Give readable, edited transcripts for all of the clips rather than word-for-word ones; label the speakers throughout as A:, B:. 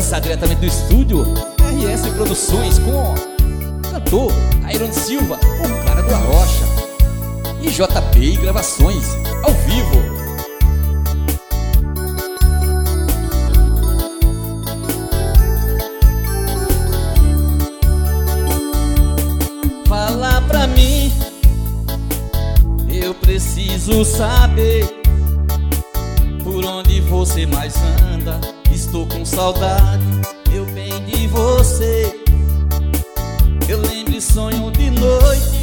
A: Beleza, diretamente do estúdio RS Produções com o cantor Iron Silva, o cara do Arrocha, e JP Gravações ao vivo. Fala pra mim, eu preciso saber por onde você mais anda. Estou com saudade, eu bem de você. Eu lembro e sonho de noite,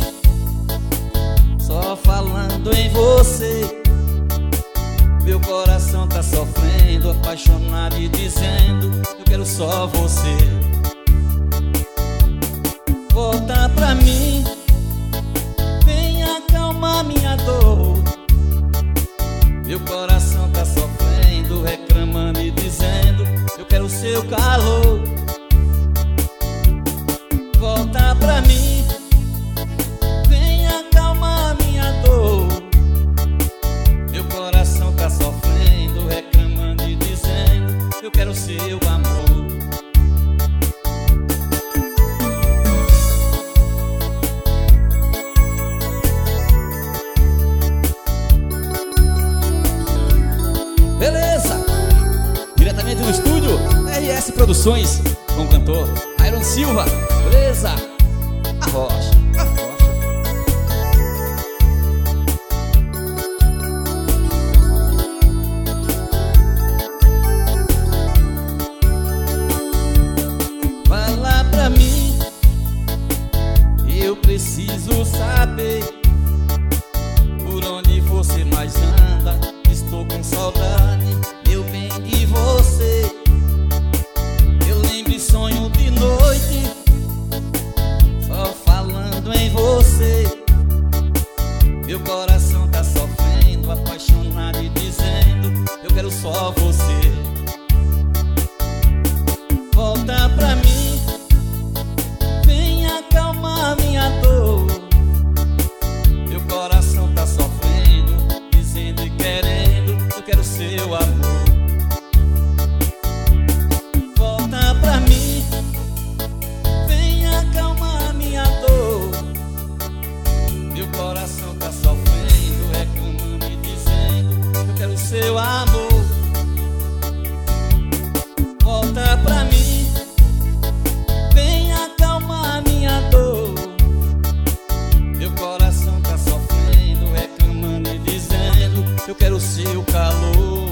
A: só falando em você. Meu coração tá sofrendo, apaixonado e dizendo: eu quero só você. Volta pra mim, vem acalmar minha dor. Meu coração tá sofrendo, reclamando e dizendo: eu quero o seu calor. Volta pra mim, vem acalmar minha dor. Meu coração tá sofrendo, reclamando e dizendo: eu quero o seu amor. Beleza, diretamente do estúdio RS Produções com o cantor Iron Silva. Beleza, Arrocha, Arrocha. Fala pra mim, eu preciso saber por onde você mais anda. Estou com saudade, eu bem de você. Eu lembro e sonho de noite, só falando em você. Meu coração tá sofrendo, apaixonado e dizendo: eu quero só você. Volta pra mim, vem acalmar minha dor. Meu coração tá sofrendo, dizendo e querendo: eu quero seu amor. Volta pra mim, vem acalmar minha dor. Meu coração tá sofrendo, reclamando e dizendo: eu quero seu amor. Volta pra mim, vem acalmar minha dor. Meu coração tá sofrendo, reclamando e dizendo: eu quero o seu calor.